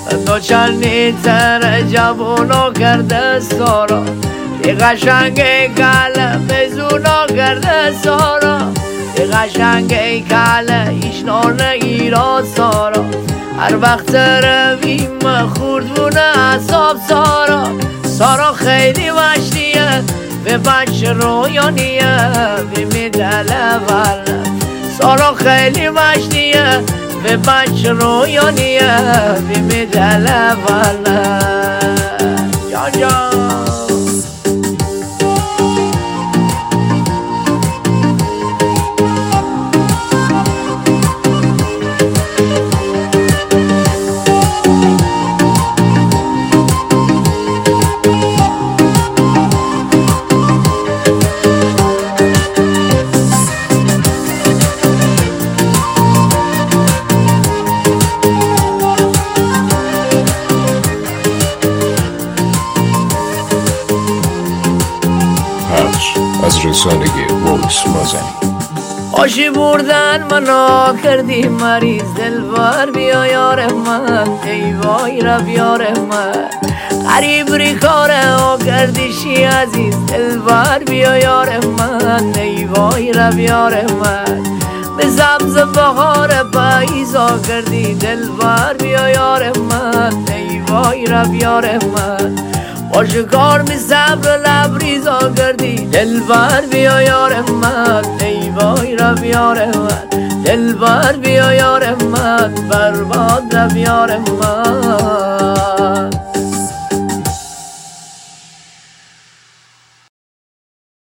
تو چندی تر جوونا کرده سارا ای قشنگ کاله بزونا کرده سارا ای قشنگ کاله ایشنانه ایراد سارا هر وقت رویم خوردونه اصاب سارا سارا خیلی مشتیه به بچه رویانیه به میدله وله سارا خیلی مشتیه به بچه رویانیه به میدله وله جان جان از رسانه وایس مازنی آشی بردن منا کردی مریض دلبر بیا یار من ای وای رب یار من غریب ریکاره ها کردیشی عزیز دلبر بیا یار من ای وای رب یار من به سبز بهار پاییزا کردی دلبر بیا یار من ای وای رب یار من با شکار می صبر لبریزا کردی دلبر بیا یار من ای وای رب یار من دلبر بیا یار من برباد رب یار من